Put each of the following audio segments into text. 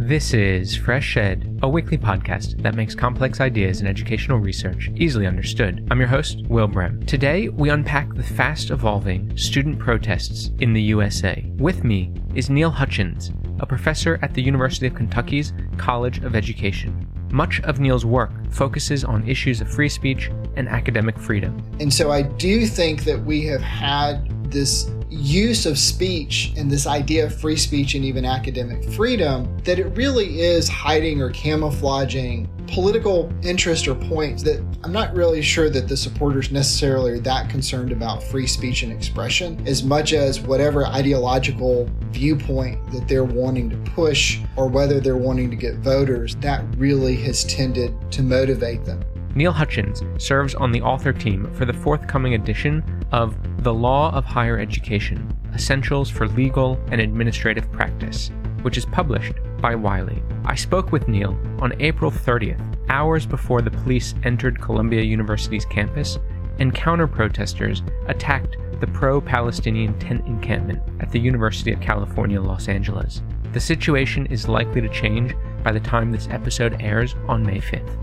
This is Fresh Ed, a weekly podcast that makes complex ideas in educational research easily understood. I'm your host, Will Brehm. Today, we unpack the fast-evolving student protests in the USA. With me is Neil Hutchins, a professor at the University of Kentucky's College of Education. Much of Neil's work focuses on issues of free speech and academic freedom. And so I do think that we have had this use of speech and this idea of free speech and even academic freedom, that it really is hiding or camouflaging political interest or points that I'm not really sure that the supporters necessarily are that concerned about free speech and expression as much as whatever ideological viewpoint that they're wanting to push or whether they're wanting to get voters, that really has tended to motivate them. Neil Hutchins serves on the author team for the forthcoming edition of The Law of Higher Education, Essentials for Legal and Administrative Practice, which is published by Wiley. I spoke with Neil on April 30th, hours before the police entered Columbia University's campus and counter-protesters attacked the pro-Palestinian tent encampment at the University of California, Los Angeles. The situation is likely to change by the time this episode airs on May 5th.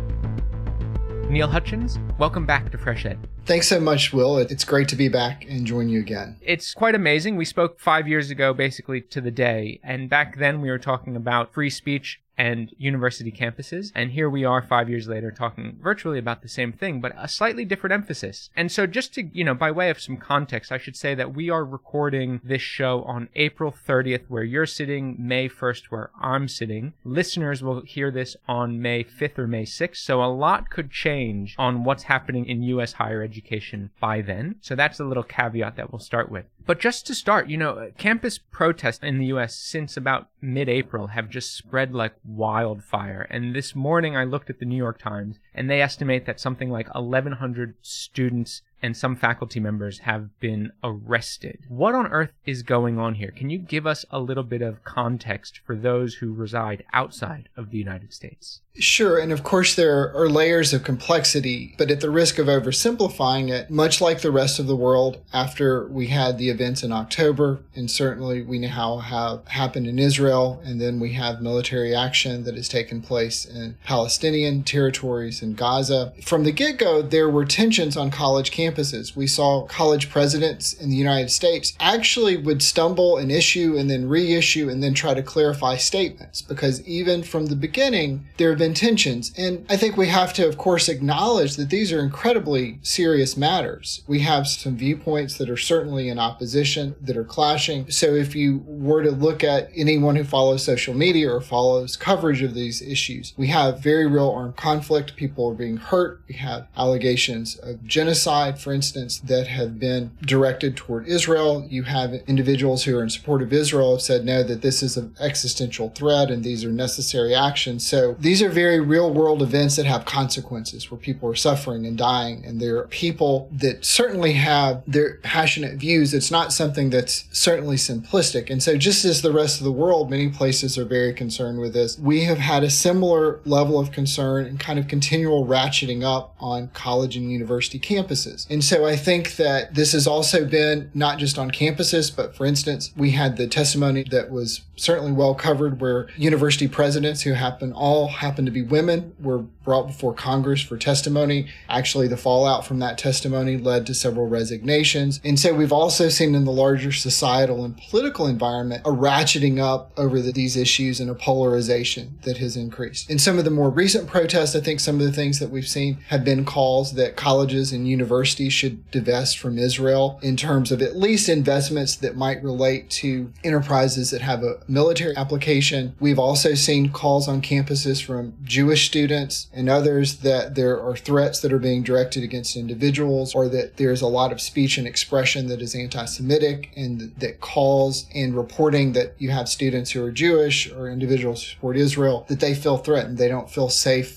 Neil Hutchins, welcome back to Fresh Ed. Thanks so much, Will. It's great to be back and join you again. It's quite amazing. We spoke 5 years ago, basically to the day, and back then we were talking about free speech and university campuses, and here we are 5 years later talking virtually about the same thing, but a slightly different emphasis. And so just to, by way of some context, I should say that we are recording this show on April 30th, where you're sitting, May 1st, where I'm sitting. Listeners will hear this on May 5th or May 6th, so a lot could change on what's happening in U.S. higher education by then. So that's a little caveat that we'll start with. But just to start, campus protests in the U.S. since about mid-April have just spread like wildfire. And this morning I looked at the New York Times, and they estimate that something like 1,100 students and some faculty members have been arrested. What on earth is going on here? Can you give us a little bit of context for those who reside outside of the United States? Sure, and of course there are layers of complexity, but at the risk of oversimplifying it, much like the rest of the world after we had the events in October, and certainly we now have happened in Israel, and then we have military action that has taken place in Palestinian territories in Gaza. From the get-go, there were tensions on college campuses. We saw college presidents in the United States actually would stumble and issue and then reissue and then try to clarify statements, because even from the beginning, there have been tensions. And I think we have to, of course, acknowledge that these are incredibly serious matters. We have some viewpoints that are certainly in opposition, that are clashing. So if you were to look at anyone who follows social media or follows coverage of these issues, we have very real armed conflict. People are being hurt. We have allegations of genocide, for instance, that have been directed toward Israel. You have individuals who are in support of Israel have said, no, that this is an existential threat and these are necessary actions. So these are very real world events that have consequences where people are suffering and dying. And there are people that certainly have their passionate views. It's not something that's certainly simplistic. And so just as the rest of the world, many places are very concerned with this. We have had a similar level of concern and kind of continual ratcheting up on college and university campuses. And so I think that this has also been not just on campuses, but for instance, we had the testimony that was certainly well covered where university presidents who happen to be women were brought before Congress for testimony. Actually, the fallout from that testimony led to several resignations. And so we've also seen in the larger societal and political environment a ratcheting up over these issues and a polarization that has increased. In some of the more recent protests, I think some of the things that we've seen have been calls that colleges and universities should divest from Israel in terms of at least investments that might relate to enterprises that have a military application. We've also seen calls on campuses from Jewish students and others that there are threats that are being directed against individuals, or that there's a lot of speech and expression that is anti-Semitic and that calls and reporting that you have students who are Jewish or individuals who support Israel, that they feel threatened. They don't feel safe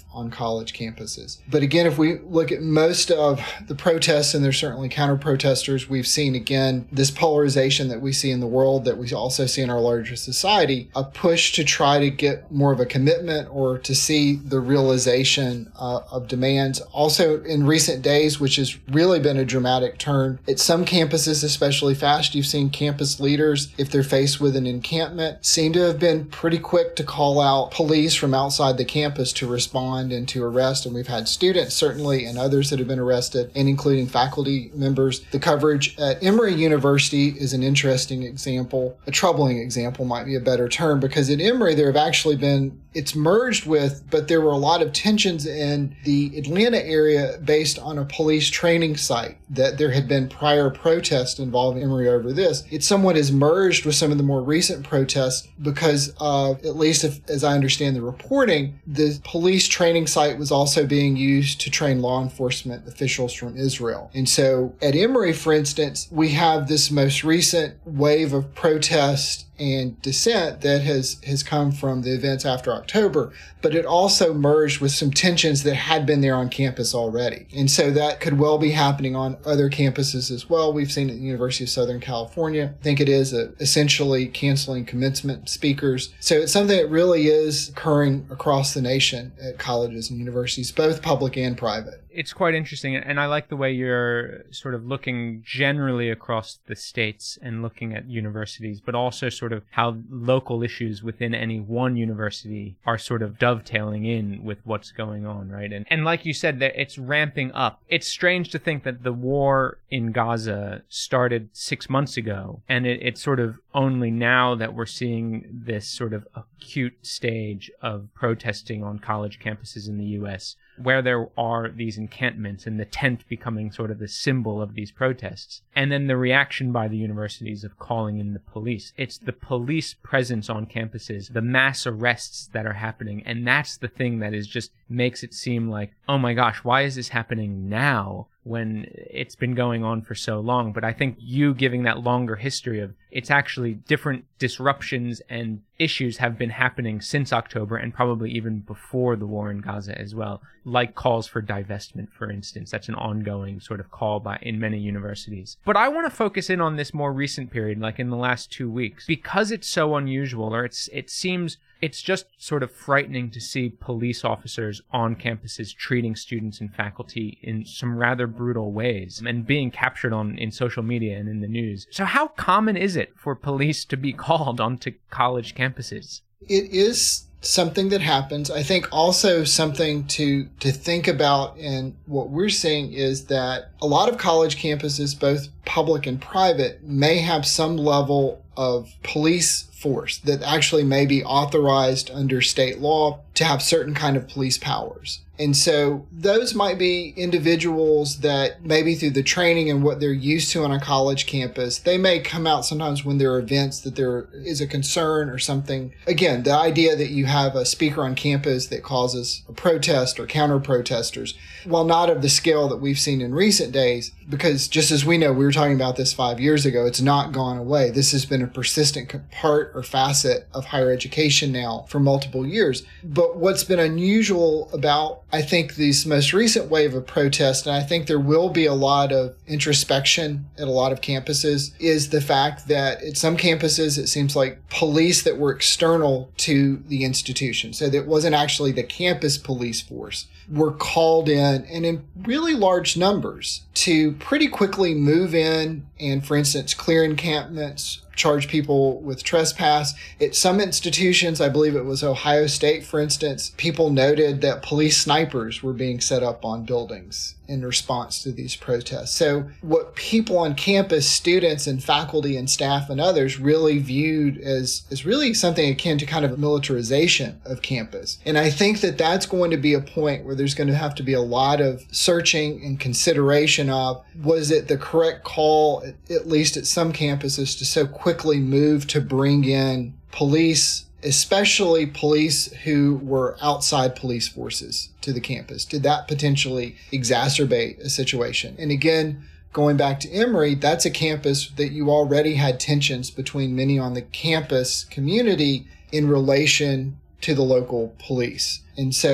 on college campuses. But again, if we look at most of the protests, and there's certainly counter-protesters, we've seen, again, this polarization that we see in the world, that we also see in our larger society, a push to try to get more of a commitment or to see the realization of demands. Also, in recent days, which has really been a dramatic turn, at some campuses, especially FAST, you've seen campus leaders, if they're faced with an encampment, seem to have been pretty quick to call out police from outside the campus to respond and to arrest. And we've had students, certainly, and others that have been arrested, and including faculty members. The coverage at Emory University is an interesting example. A troubling example might be a better term, because at Emory there have actually been, it's merged with, but there were a lot of tensions in the Atlanta area based on a police training site, that there had been prior protests involving Emory over this. It somewhat is merged with some of the more recent protests because of, at least as I understand the reporting, the police training site was also being used to train law enforcement officials from Israel. And so at Emory, for instance, we have this most recent wave of protest and dissent that has come from the events after October, but it also merged with some tensions that had been there on campus already. And so that could well be happening on other campuses as well. We've seen at the University of Southern California, I think it is essentially canceling commencement speakers. So it's something that really is occurring across the nation at colleges and universities, both public and private. It's quite interesting, and I like the way you're sort of looking generally across the states and looking at universities, but also sort of how local issues within any one university are sort of dovetailing in with what's going on, right? And like you said, that it's ramping up. It's strange to think that the war in Gaza started 6 months ago, and it's sort of only now that we're seeing this sort of acute stage of protesting on college campuses in the U.S., where there are these encampments and the tent becoming sort of the symbol of these protests. And then the reaction by the universities of calling in the police. It's the police presence on campuses, the mass arrests that are happening. And that's the thing that is just makes it seem like, oh my gosh, why is this happening now when it's been going on for so long? But I think you giving that longer history of it's actually different disruptions and issues have been happening since October and probably even before the war in Gaza as well, like calls for divestment, for instance. That's an ongoing sort of call in many universities. But I want to focus in on this more recent period, like in the last 2 weeks, because it's so unusual, or it seems it's just sort of frightening to see police officers on campuses treating students and faculty in some rather brutal ways and being captured in social media and in the news. So how common is it for police to be called onto college campuses? It is something that happens. I think also something to think about, and what we're seeing is that a lot of college campuses, both public and private, may have some level of police force that actually may be authorized under state law to have certain kind of police powers. And so those might be individuals that maybe through the training and what they're used to on a college campus, they may come out sometimes when there are events that there is a concern or something. Again, the idea that you have a speaker on campus that causes a protest or counter-protesters, while not of the scale that we've seen in recent days, because just as we know, we were talking about this 5 years ago, it's not gone away. This has been a persistent part or facet of higher education now for multiple years. But what's been unusual about, I think, these most recent wave of protests, and I think there will be a lot of introspection at a lot of campuses, is the fact that at some campuses it seems like police that were external to the institution, so that it wasn't actually the campus police force, were called in, and in really large numbers, to pretty quickly move in and, for instance, clear encampments, charge people with trespass. At some institutions, I believe it was Ohio State, for instance, people noted that police snipers were being set up on buildings in response to these protests. So what people on campus, students and faculty and staff and others, really viewed as really something akin to kind of militarization of campus. And I think that that's going to be a point where there's going to have to be a lot of searching and consideration of, was it the correct call, at least at some campuses, to so quickly move to bring in police, especially police who were outside police forces, to the campus? Did that potentially exacerbate a situation? And again, going back to Emory, that's a campus that you already had tensions between many on the campus community in relation to the local police. And so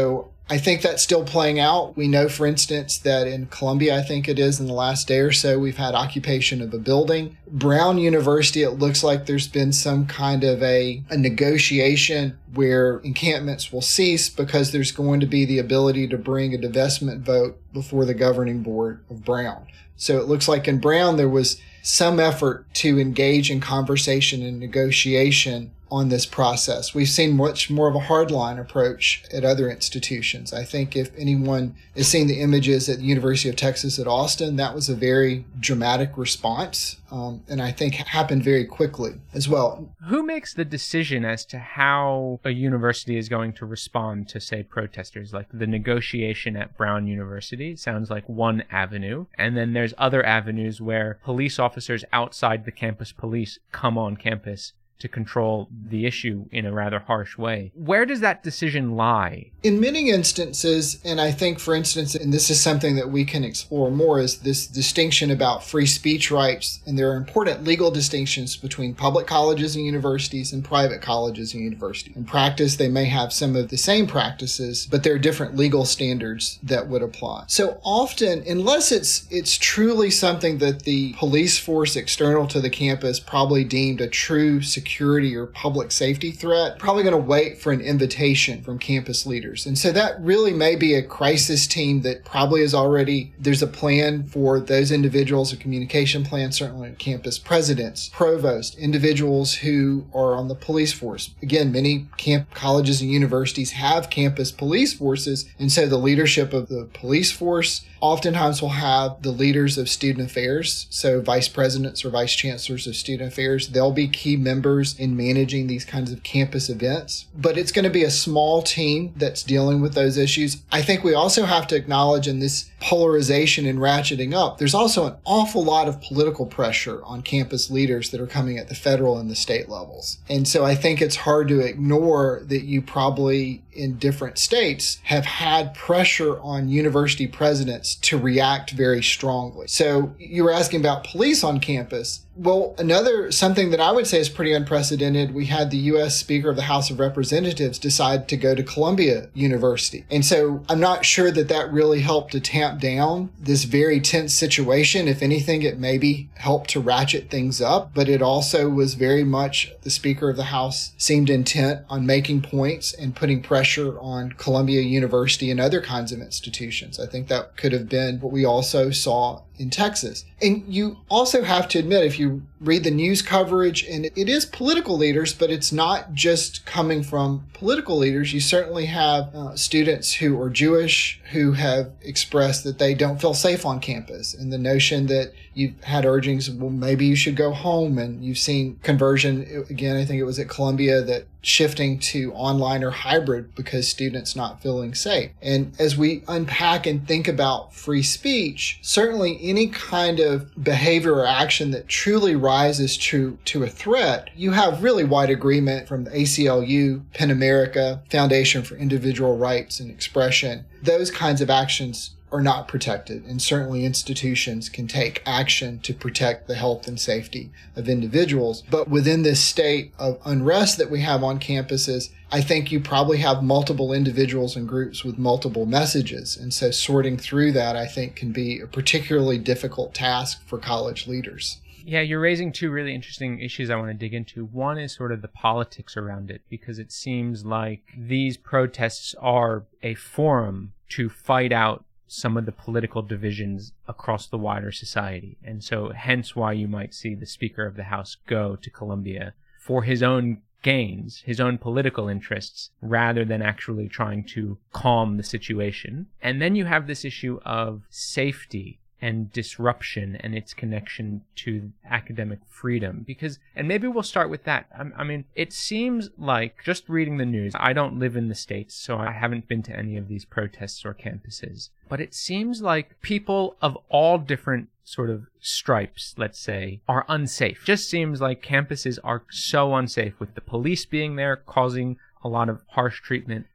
I think that's still playing out. We know, for instance, that in Columbia, I think it is, in the last day or so, we've had occupation of a building. Brown University, it looks like there's been some kind of a negotiation where encampments will cease because there's going to be the ability to bring a divestment vote before the governing board of Brown. So it looks like in Brown there was some effort to engage in conversation and negotiation on this process. We've seen much more of a hardline approach at other institutions. I think if anyone has seen the images at the University of Texas at Austin, that was a very dramatic response, and I think happened very quickly as well. Who makes the decision as to how a university is going to respond to, say, protesters? Like the negotiation at Brown University sounds like one avenue, and then there's other avenues where police officers outside the campus police come on campus to control the issue in a rather harsh way. Where does that decision lie? In many instances, and I think, for instance, and this is something that we can explore more, is this distinction about free speech rights. And there are important legal distinctions between public colleges and universities and private colleges and universities. In practice, they may have some of the same practices, but there are different legal standards that would apply. So often, unless it's truly something that the police force external to the campus probably deemed a true security or public safety threat, probably going to wait for an invitation from campus leaders. And so that really may be a crisis team that probably is already, there's a plan for those individuals, a communication plan, certainly campus presidents, provosts, individuals who are on the police force. Again, many colleges and universities have campus police forces, and so the leadership of the police force oftentimes will have the leaders of student affairs, so vice presidents or vice chancellors of student affairs. They'll be key members in managing these kinds of campus events, but it's going to be a small team that's dealing with those issues. I think we also have to acknowledge in this polarization and ratcheting up, there's also an awful lot of political pressure on campus leaders that are coming at the federal and the state levels. And so I think it's hard to ignore that you probably in different states have had pressure on university presidents to react very strongly. So you were asking about police on campus. Well, something that I would say is pretty unprecedented, we had the U.S. Speaker of the House of Representatives decide to go to Columbia University. And so I'm not sure that really helped to tamp down this very tense situation. If anything, it maybe helped to ratchet things up, but it also was very much the Speaker of the House seemed intent on making points and putting pressure on Columbia University and other kinds of institutions. I think that could have been what we also saw in Texas. And you also have to admit, if you read the news coverage, and it is political leaders, but it's not just coming from political leaders. You certainly have students who are Jewish who have expressed that they don't feel safe on campus, and the notion that you've had urgings, well, maybe you should go home, and you've seen conversion, again, I think it was at Columbia, that shifting to online or hybrid because students not feeling safe. And as we unpack and think about free speech, certainly any kind of behavior or action that truly rises to a threat, you have really wide agreement from the ACLU, PEN America, Foundation for Individual Rights and Expression. Those kinds of actions are not protected, and certainly institutions can take action to protect the health and safety of individuals. But within this state of unrest that we have on campuses, I think you probably have multiple individuals and groups with multiple messages. And so sorting through that, I think, can be a particularly difficult task for college leaders. Yeah, you're raising two really interesting issues I want to dig into. One is sort of the politics around it, because it seems like these protests are a forum to fight out some of the political divisions across the wider society. And so hence why you might see the Speaker of the House go to Columbia for his own gains, his own political interests, rather than actually trying to calm the situation. And then you have this issue of safety and disruption and its connection to academic freedom. Because, and maybe we'll start with that. I mean, it seems like, just reading the news, I don't live in the States, so I haven't been to any of these protests or campuses, but it seems like people of all different sort of stripes, let's say, are unsafe. Just seems like campuses are so unsafe, with the police being there causing a lot of harsh treatment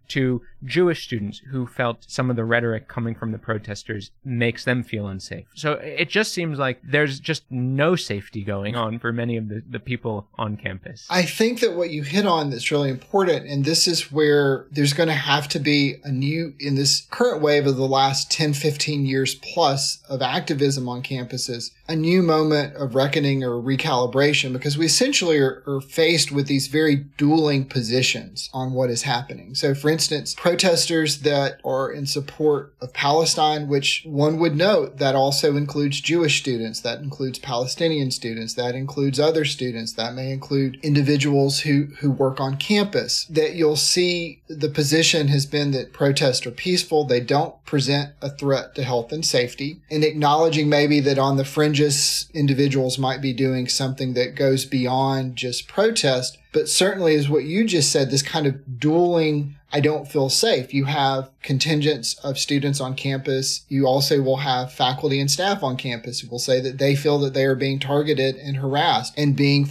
to Jewish students who felt some of the rhetoric coming from the protesters makes them feel unsafe. So it just seems like there's just no safety going on for many of the people on campus. I think that what you hit on that's really important, and this is where there's going to have to be in this current wave of the last 10, 15 years plus of activism on campuses, a new moment of reckoning or recalibration, because we essentially are faced with these very dueling positions on what is happening. So, for instance, protesters that are in support of Palestine, which one would note that also includes Jewish students, that includes Palestinian students, that includes other students, that may include individuals who work on campus, that you'll see the position has been that protests are peaceful, they don't present a threat to health and safety, and acknowledging maybe that on the fringes, individuals might be doing something that goes beyond just protest. But certainly, as what you just said, this kind of dueling, I don't feel safe. You have contingents of students on campus. You also will have faculty and staff on campus who will say that they feel that they are being targeted and harassed and being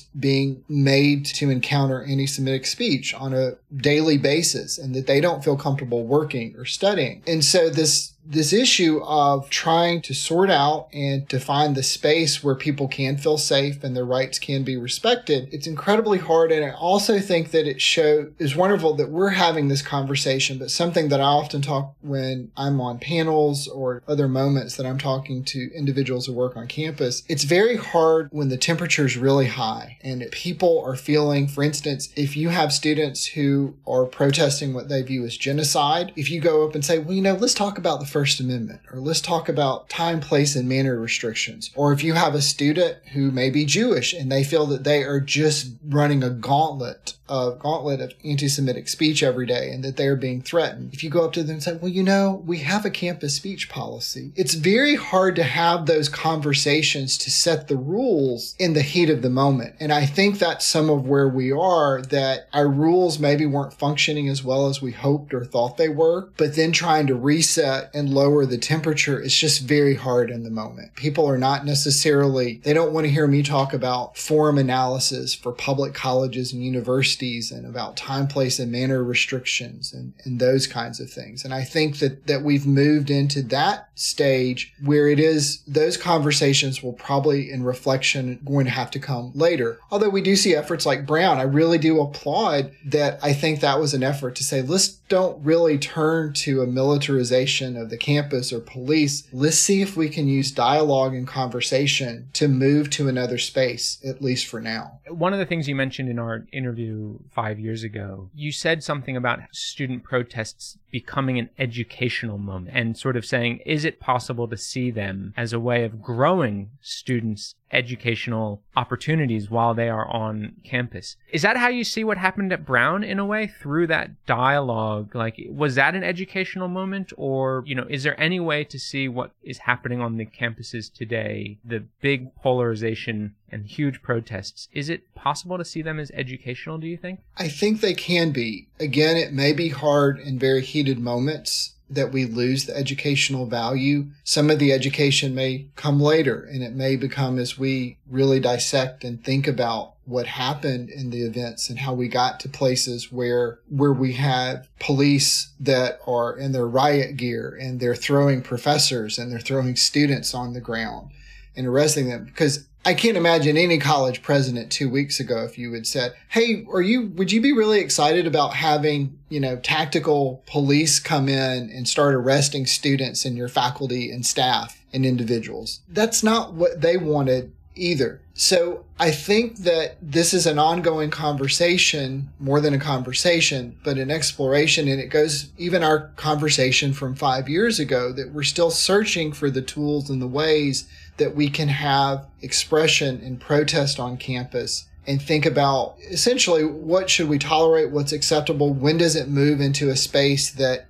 made to encounter anti-Semitic speech on a daily basis, and that they don't feel comfortable working or studying. And so this issue of trying to sort out and to find the space where people can feel safe and their rights can be respected, it's incredibly hard. And I also think that it's wonderful that we're having this conversation, but something that I often talk when I'm on panels or other moments that I'm talking to individuals who work on campus, it's very hard when the temperature is really high and people are feeling, for instance, if you have students who are protesting what they view as genocide, if you go up and say, well, let's talk about the First Amendment, or let's talk about time, place, and manner restrictions. Or if you have a student who may be Jewish and they feel that they are just running a gauntlet of anti-Semitic speech every day and that they are being threatened. If you go up to them and say, well, we have a campus speech policy. It's very hard to have those conversations to set the rules in the heat of the moment. And I think that's some of where we are, that our rules maybe weren't functioning as well as we hoped or thought they were, but then trying to reset and lower the temperature is just very hard in the moment. People are not necessarily, they don't want to hear me talk about form analysis for public colleges and universities and about time, place, and manner restrictions and those kinds of things. And I think that we've moved into that stage where it is, those conversations will probably in reflection going to have to come later. Although we do see efforts like Brown, I really do applaud that. I think that was an effort to say, let's don't really turn to a militarization of the campus or police. Let's see if we can use dialogue and conversation to move to another space, at least for now. One of the things you mentioned in our interview 5 years ago, you said something about student protests becoming an educational moment and sort of saying, is it possible to see them as a way of growing students' educational opportunities while they are on campus? Is that how you see what happened at Brown in a way, through that dialogue? Like, was that an educational moment, or, is there any way to see what is happening on the campuses today, the big polarization and huge protests? Is it possible to see them as educational, do you think? I think they can be. Again, it may be hard in very heated moments that we lose the educational value. Some of the education may come later, and it may become as we really dissect and think about what happened in the events and how we got to places where we have police that are in their riot gear and they're throwing professors and they're throwing students on the ground and arresting them. Because I can't imagine any college president 2 weeks ago if you had said, hey, would you be really excited about having, tactical police come in and start arresting students and your faculty and staff and individuals? That's not what they wanted either. So I think that this is an ongoing conversation, more than a conversation, but an exploration. And it goes, even our conversation from 5 years ago, that we're still searching for the tools and the ways that we can have expression and protest on campus, and think about essentially what should we tolerate, what's acceptable, when does it move into a space that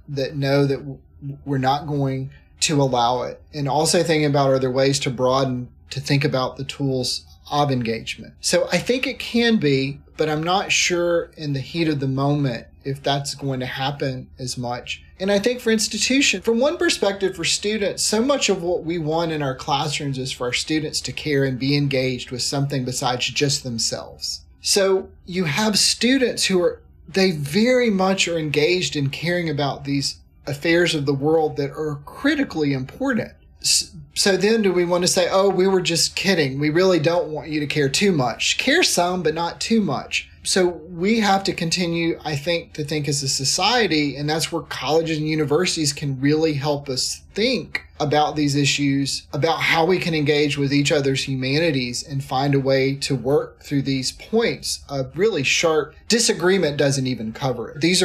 we're not going to allow it. And also thinking about, are there ways to broaden, to think about the tools of engagement. So I think it can be, but I'm not sure in the heat of the moment if that's going to happen as much. And I think for institutions, from one perspective for students, so much of what we want in our classrooms is for our students to care and be engaged with something besides just themselves. So you have students who are they very much are engaged in caring about these affairs of the world that are critically important. So then do we want to say, oh, we were just kidding. We really don't want you to care too much. Care some, but not too much. So we have to continue, I think, to think as a society, and that's where colleges and universities can really help us think about these issues, about how we can engage with each other's humanities and find a way to work through these points. A really sharp disagreement doesn't even cover it. These are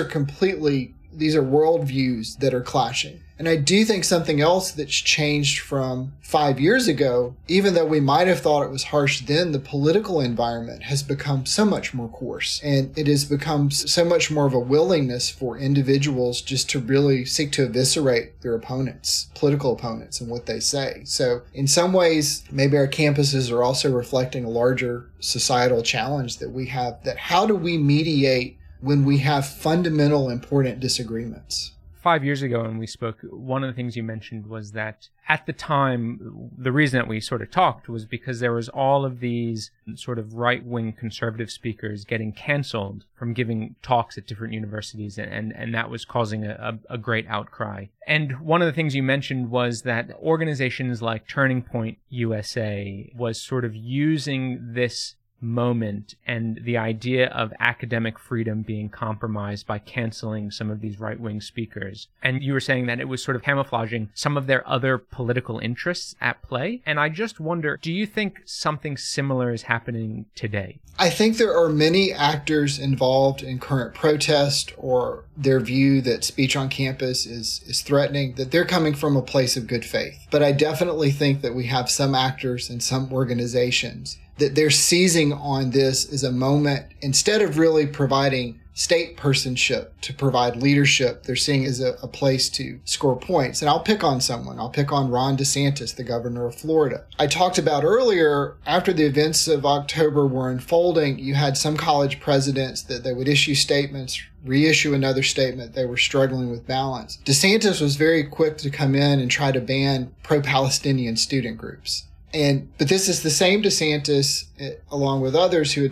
worldviews that are clashing. And I do think something else that's changed from 5 years ago, even though we might have thought it was harsh then, the political environment has become so much more coarse. And it has become so much more of a willingness for individuals just to really seek to eviscerate their opponents, political opponents, and what they say. So in some ways, maybe our campuses are also reflecting a larger societal challenge that we have, that how do we mediate when we have fundamental important disagreements? 5 years ago when we spoke, one of the things you mentioned was that at the time, the reason that we sort of talked was because there was all of these sort of right-wing conservative speakers getting canceled from giving talks at different universities, and that was causing a great outcry. And one of the things you mentioned was that organizations like Turning Point USA was sort of using this moment and the idea of academic freedom being compromised by canceling some of these right-wing speakers. And you were saying that it was sort of camouflaging some of their other political interests at play. And I just wonder, do you think something similar is happening today? I think there are many actors involved in current protest or their view that speech on campus is threatening, that they're coming from a place of good faith. But I definitely think that we have some actors and some organizations that they're seizing on this as a moment, instead of really providing state personship to provide leadership, they're seeing it as a place to score points. And I'll pick on someone. I'll pick on Ron DeSantis, the governor of Florida. I talked about earlier, after the events of October were unfolding, you had some college presidents that they would issue statements, reissue another statement. They were struggling with balance. DeSantis was very quick to come in and try to ban pro-Palestinian student groups. But this is the same DeSantis, along with others who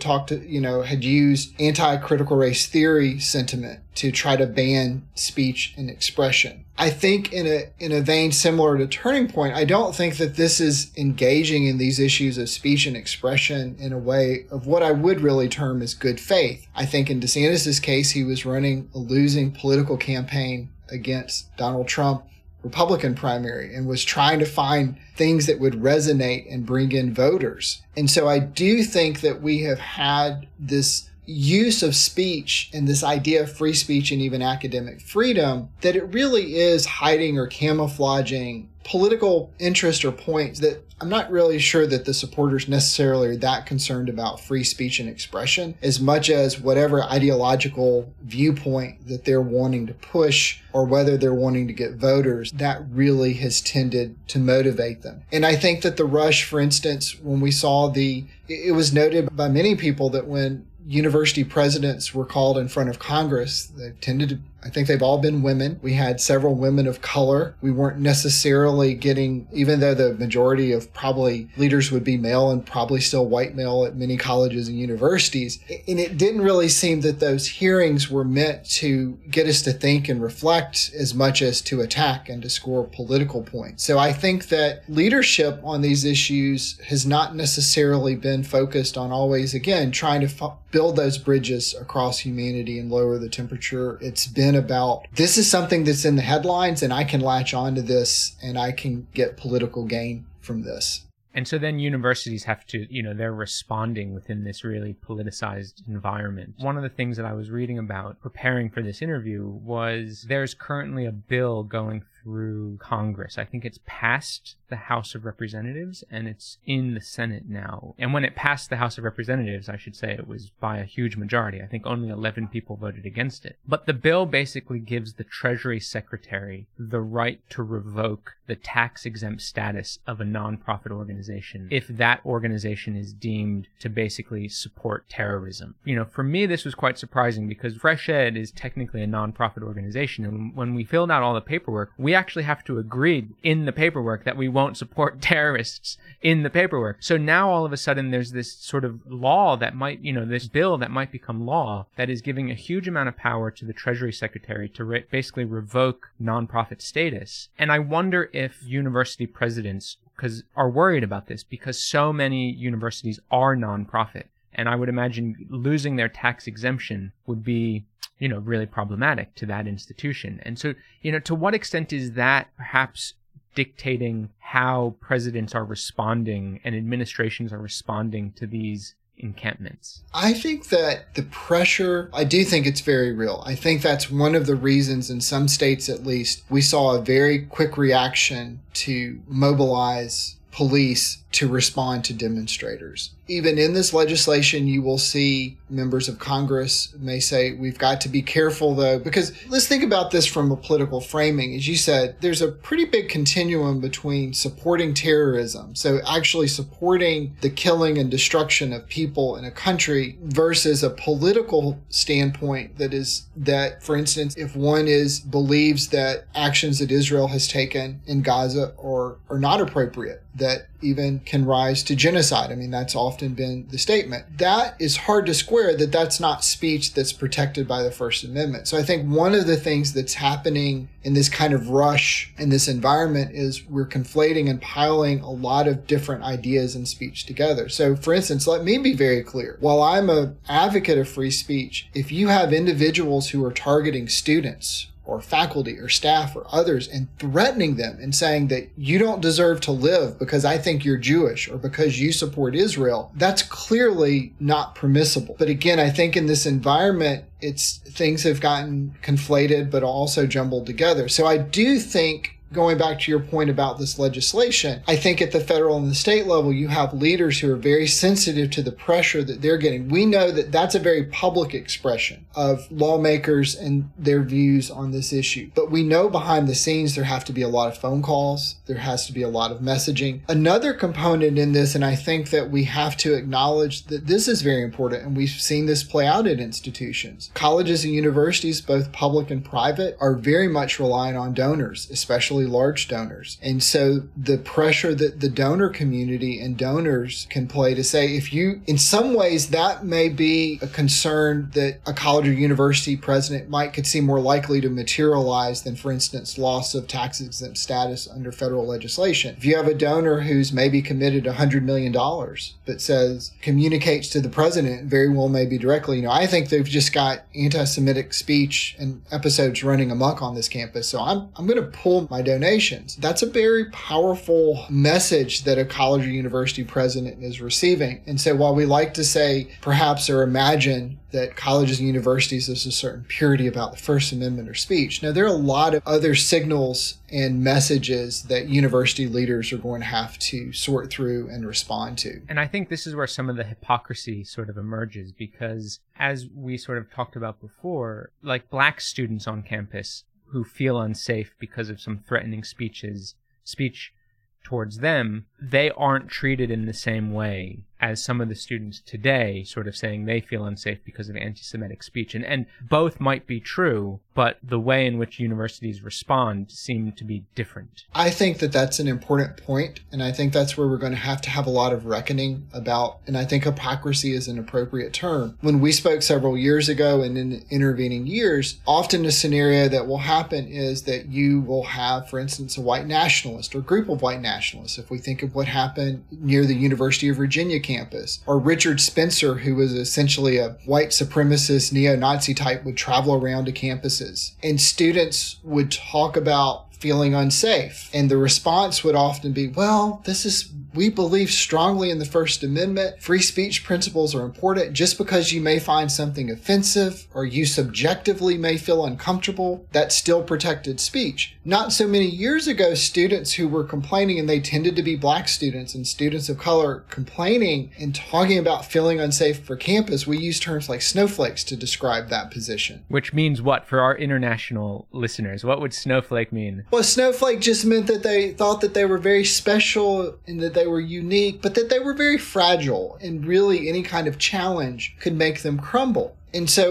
had used anti-critical race theory sentiment to try to ban speech and expression. I think in a vein similar to Turning Point, I don't think that this is engaging in these issues of speech and expression in a way of what I would really term as good faith. I think in DeSantis' case, he was running a losing political campaign against Donald Trump Republican primary and was trying to find things that would resonate and bring in voters. And so I do think that we have had this use of speech and this idea of free speech and even academic freedom, that it really is hiding or camouflaging political interest or points that I'm not really sure that the supporters necessarily are that concerned about free speech and expression as much as whatever ideological viewpoint that they're wanting to push or whether they're wanting to get voters, that really has tended to motivate them. And I think that the rush, for instance, when we saw it was noted by many people that when university presidents were called in front of Congress, they tended to, I think they've all been women. We had several women of color. We weren't necessarily getting, even though the majority of probably leaders would be male and probably still white male at many colleges and universities. And it didn't really seem that those hearings were meant to get us to think and reflect as much as to attack and to score political points. So I think that leadership on these issues has not necessarily been focused on always, again, trying to build those bridges across humanity and lower the temperature. It's been about, this is something that's in the headlines and I can latch onto this and I can get political gain from this. And so then universities have to, they're responding within this really politicized environment. One of the things that I was reading about preparing for this interview was there's currently a bill going through Congress. I think it's passed the House of Representatives and it's in the Senate now. And when it passed the House of Representatives, I should say it was by a huge majority. I think only 11 people voted against it. But the bill basically gives the Treasury Secretary the right to revoke the tax-exempt status of a nonprofit organization if that organization is deemed to basically support terrorism. For me, this was quite surprising because Fresh Ed is technically a nonprofit organization. And when we filled out all the paperwork, we we actually have to agree in the paperwork that we won't support terrorists in the paperwork. So now all of a sudden there's this sort of law that might, this bill that might become law that is giving a huge amount of power to the Treasury Secretary to basically revoke nonprofit status. And I wonder if university presidents are worried about this because so many universities are nonprofit. And I would imagine losing their tax exemption would be, really problematic to that institution. And so, to what extent is that perhaps dictating how presidents are responding and administrations are responding to these encampments? I think that the pressure, I do think it's very real. I think that's one of the reasons, in some states at least, we saw a very quick reaction to mobilize police to respond to demonstrators. Even in this legislation, you will see members of Congress may say, we've got to be careful though, because let's think about this from a political framing. As you said, there's a pretty big continuum between supporting terrorism, so actually supporting the killing and destruction of people in a country, versus a political standpoint that, for instance, if one believes that actions that Israel has taken in Gaza are not appropriate, that even can rise to genocide. I mean, that's often been the statement. That is hard to square, that's not speech that's protected by the First Amendment. So I think one of the things that's happening in this kind of rush in this environment is we're conflating and piling a lot of different ideas and speech together. So for instance, let me be very clear. While I'm an advocate of free speech, if you have individuals who are targeting students or faculty or staff or others and threatening them and saying that you don't deserve to live because I think you're Jewish or because you support Israel, that's clearly not permissible. But again, I think in this environment, things have gotten conflated but also jumbled together. So I do think, going back to your point about this legislation, I think at the federal and the state level, you have leaders who are very sensitive to the pressure that they're getting. We know that that's a very public expression of lawmakers and their views on this issue. But we know behind the scenes, there have to be a lot of phone calls. There has to be a lot of messaging. Another component in this, and I think that we have to acknowledge that this is very important, and we've seen this play out at institutions. Colleges and universities, both public and private, are very much relying on donors, especially large donors. And so the pressure that the donor community and donors can play to say, in some ways, that may be a concern that a college or university president could see more likely to materialize than, for instance, loss of tax exempt status under federal legislation. If you have a donor who's maybe committed $100 million, but communicates to the president, very well maybe directly, I think they've just got anti-Semitic speech and episodes running amok on this campus. So I'm going to pull my donations. That's a very powerful message that a college or university president is receiving. And so while we like to say perhaps or imagine that colleges and universities, there's a certain purity about the First Amendment or speech. Now, there are a lot of other signals and messages that university leaders are going to have to sort through and respond to. And I think this is where some of the hypocrisy sort of emerges, because as we sort of talked about before, like Black students on campus who feel unsafe because of some threatening speech towards them, they aren't treated in the same way as some of the students today, sort of saying they feel unsafe because of anti-Semitic speech. And both might be true, but the way in which universities respond seem to be different. I think that that's an important point, and I think that's where we're going to have a lot of reckoning about, and I think hypocrisy is an appropriate term. When we spoke several years ago and in intervening years, often a scenario that will happen is that you will have, for instance, a white nationalist or group of white nationalists. If we think of what happened near the University of Virginia campus, or Richard Spencer, who was essentially a white supremacist neo-Nazi type, would travel around to campuses and students would talk about feeling unsafe. And the response would often be, well, we believe strongly in the First Amendment. Free speech principles are important. Just because you may find something offensive or you subjectively may feel uncomfortable, that's still protected speech. Not so many years ago, students who were complaining, and they tended to be Black students and students of color, complaining and talking about feeling unsafe for campus, we use terms like snowflakes to describe that position. Which means what for our international listeners? What would snowflake mean? Well, snowflake just meant that they thought that they were very special and that they were unique, but that they were very fragile, and really any kind of challenge could make them crumble. And so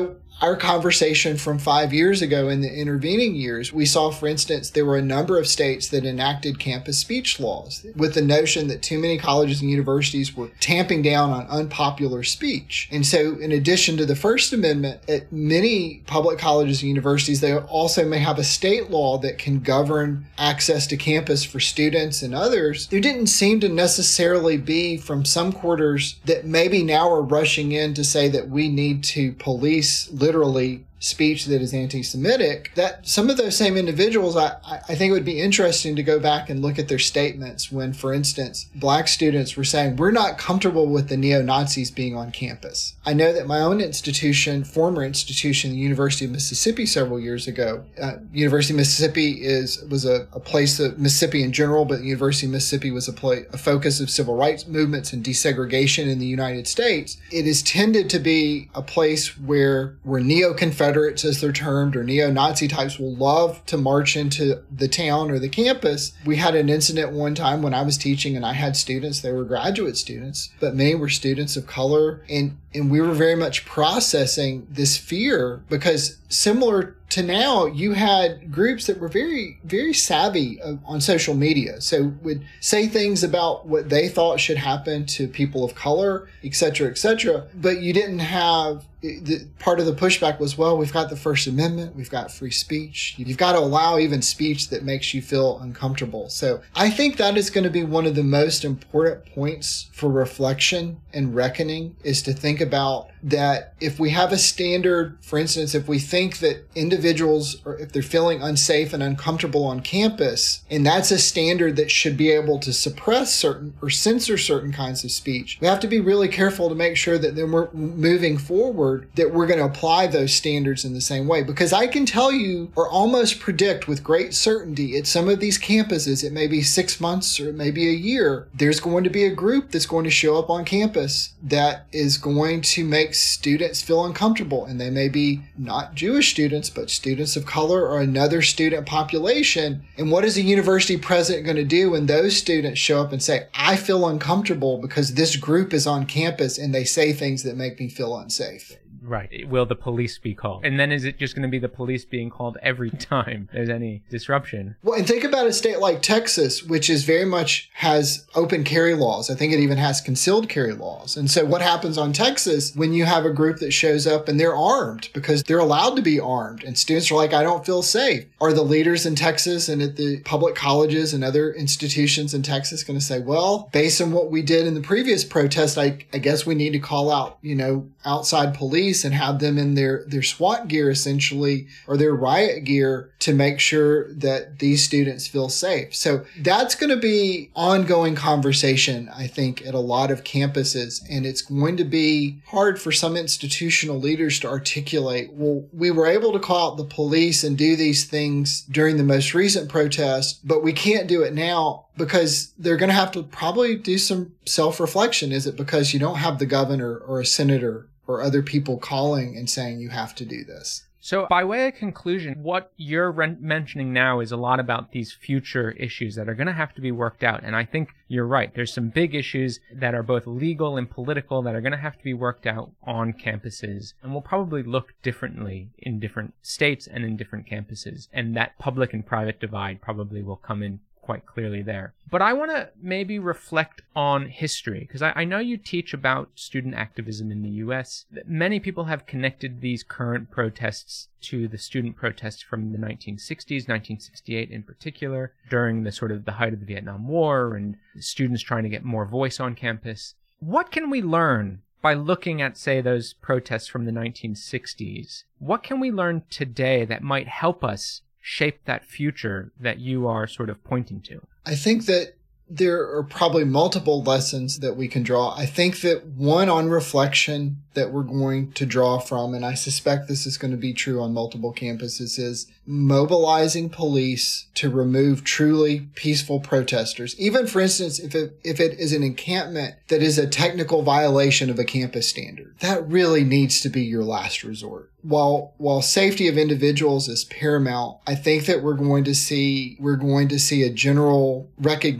our conversation from 5 years ago in the intervening years, we saw, for instance, there were a number of states that enacted campus speech laws with the notion that too many colleges and universities were tamping down on unpopular speech. And so in addition to the First Amendment, at many public colleges and universities, they also may have a state law that can govern access to campus for students and others. There didn't seem to necessarily be, from some quarters, that maybe now are rushing in to say that we need to police literally speech that is anti-Semitic, that some of those same individuals, I think it would be interesting to go back and look at their statements when, for instance, Black students were saying, we're not comfortable with the neo-Nazis being on campus. I know that my own institution, former institution, the University of Mississippi several years ago, University of Mississippi was a place that Mississippi in general, but the University of Mississippi was a focus of civil rights movements and desegregation in the United States. It is tended to be a place where neo-Confederates, as they're termed, or neo-Nazi types will love to march into the town or the campus. We had an incident one time when I was teaching and I had students, they were graduate students, but many were students of color. And we were very much processing this fear because similar to now, you had groups that were very, very savvy on social media. So would say things about what they thought should happen to people of color, et cetera, et cetera. But you didn't have part of the pushback was, well, we've got the First Amendment, we've got free speech. You've got to allow even speech that makes you feel uncomfortable. So I think that is going to be one of the most important points for reflection and reckoning, is to think about that if we have a standard, for instance, if we think that individuals, or if they're feeling unsafe and uncomfortable on campus, and that's a standard that should be able to suppress certain or censor certain kinds of speech, we have to be really careful to make sure that then we're moving forward, that we're going to apply those standards in the same way. Because I can tell you, or almost predict with great certainty, at some of these campuses, it may be 6 months or it may be a year, there's going to be a group that's going to show up on campus that is going to make students feel uncomfortable. And they may be not Jewish students, but students of color or another student population. And what is a university president going to do when those students show up and say, I feel uncomfortable because this group is on campus and they say things that make me feel unsafe? Right. Will the police be called? And then is it just going to be the police being called every time there's any disruption? Well, and think about a state like Texas, which is very much has open carry laws. I think it even has concealed carry laws. And so what happens on Texas when you have a group that shows up and they're armed because they're allowed to be armed and students are like, I don't feel safe? Are the leaders in Texas and at the public colleges and other institutions in Texas going to say, well, based on what we did in the previous protest, I guess we need to call out, outside police and have them in their SWAT gear, essentially, or their riot gear, to make sure that these students feel safe. So that's going to be ongoing conversation, I think, at a lot of campuses. And it's going to be hard for some institutional leaders to articulate, well, we were able to call out the police and do these things during the most recent protest, but we can't do it now, because they're going to have to probably do some self-reflection. Is it because you don't have the governor or a senator or other people calling and saying you have to do this? So by way of conclusion, what you're mentioning now is a lot about these future issues that are going to have to be worked out. And I think you're right. There's some big issues that are both legal and political that are going to have to be worked out on campuses, and will probably look differently in different states and in different campuses. And that public and private divide probably will come in quite clearly there. But I want to maybe reflect on history, because I know you teach about student activism in the U.S. Many people have connected these current protests to the student protests from the 1960s, 1968 in particular, during the sort of the height of the Vietnam War and students trying to get more voice on campus. What can we learn by looking at, say, those protests from the 1960s? What can we learn today that might help us shape that future that you are sort of pointing to? I think that there are probably multiple lessons that we can draw. I think that one on reflection that we're going to draw from, and I suspect this is going to be true on multiple campuses, is mobilizing police to remove truly peaceful protesters. Even, for instance, if it is an encampment that is a technical violation of a campus standard, that really needs to be your last resort. While safety of individuals is paramount, I think that we're going to see a general recognition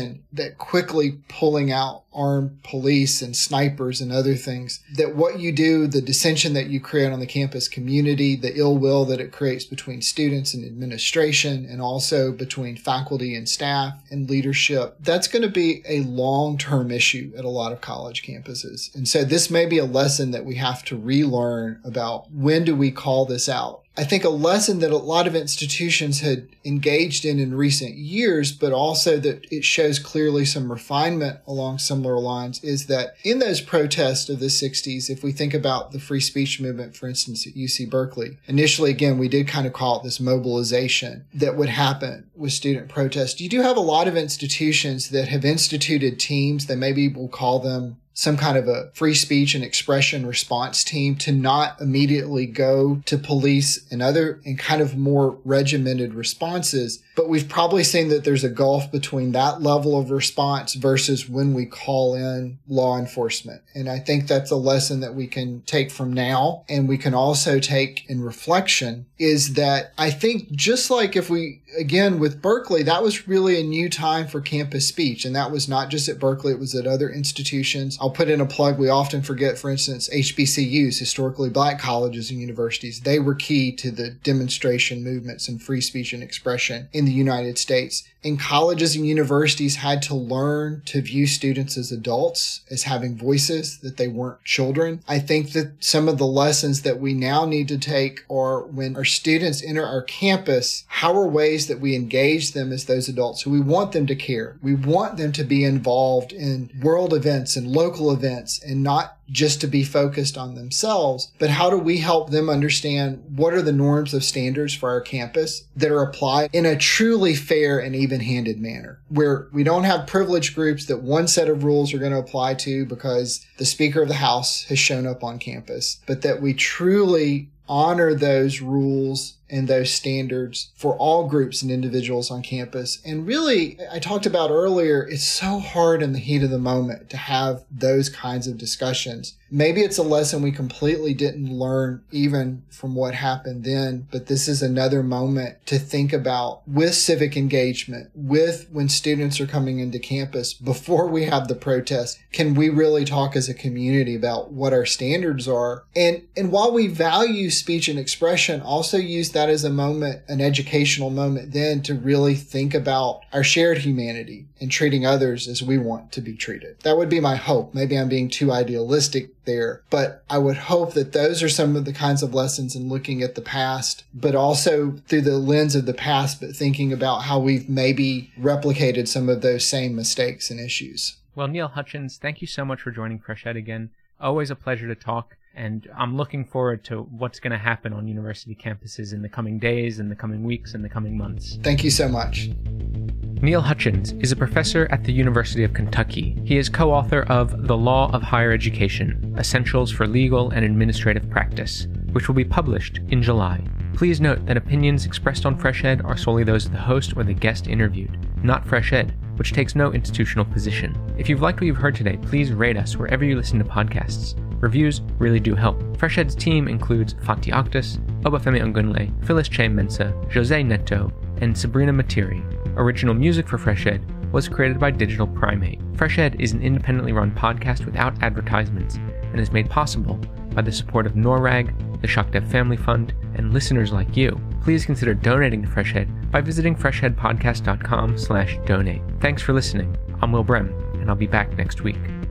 decision that quickly pulling out armed police and snipers and other things, that what you do, the dissension that you create on the campus community, the ill will that it creates between students and administration, and also between faculty and staff and leadership, that's going to be a long-term issue at a lot of college campuses. And so this may be a lesson that we have to relearn about when do we call this out. I think a lesson that a lot of institutions had engaged in recent years, but also that it shows clearly some refinement along similar lines, is that in those protests of the 60s, if we think about the free speech movement, for instance, at UC Berkeley, initially, again, we did kind of call it this mobilization that would happen with student protest. You do have a lot of institutions that have instituted teams that maybe we'll call them some kind of a free speech and expression response team to not immediately go to police and kind of more regimented responses. But we've probably seen that there's a gulf between that level of response versus when we call in law enforcement. And I think that's a lesson that we can take from now, and we can also take in reflection, is that I think just like if we, again, with Berkeley, that was really a new time for campus speech. And that was not just at Berkeley, it was at other institutions. I'll put in a plug. We often forget, for instance, HBCUs, historically black colleges and universities. They were key to the demonstration movements and free speech and expression in the United States. And colleges and universities had to learn to view students as adults, as having voices, that they weren't children. I think that some of the lessons that we now need to take are when our students enter our campus, how are ways that we engage them as those adults who we want them to care. We want them to be involved in world events and local events and not just to be focused on themselves, but how do we help them understand what are the norms of standards for our campus that are applied in a truly fair and even-handed manner, where we don't have privileged groups that one set of rules are going to apply to because the Speaker of the House has shown up on campus, but that we truly honor those rules and those standards for all groups and individuals on campus. And really, I talked about earlier, it's so hard in the heat of the moment to have those kinds of discussions. Maybe it's a lesson we completely didn't learn even from what happened then, but this is another moment to think about with civic engagement, with when students are coming into campus, before we have the protest, can we really talk as a community about what our standards are? And while we value speech and expression, also use that as a moment, an educational moment then to really think about our shared humanity and treating others as we want to be treated. That would be my hope. Maybe I'm being too idealistic there, but I would hope that those are some of the kinds of lessons in looking at the past, but also through the lens of the past, but thinking about how we've maybe replicated some of those same mistakes and issues. Well, Neil Hutchins, thank you so much for joining Fresh Ed again. Always a pleasure to talk. And I'm looking forward to what's going to happen on university campuses in the coming days, in the coming weeks, and the coming months. Thank you so much. Neil Hutchins is a professor at the University of Kentucky. He is co-author of The Law of Higher Education, Essentials for Legal and Administrative Practice, which will be published in July. Please note that opinions expressed on Fresh Ed are solely those of the host or the guest interviewed, not Fresh Ed, which takes no institutional position. If you've liked what you've heard today, please rate us wherever you listen to podcasts. Reviews really do help. Fresh Ed's team includes Fatih Akhtas, Obafemi Ongunle, Phyllis Che Mensa, Jose Neto, and Sabrina Matiri. Original music for Fresh Ed was created by Digital Primate. Fresh Ed is an independently run podcast without advertisements and is made possible by the support of NORAG, the ShockDev Family Fund, and listeners like you. Please consider donating to Fresh Ed by visiting freshedpodcast.com/donate. Thanks for listening. I'm Will Brehm, and I'll be back next week.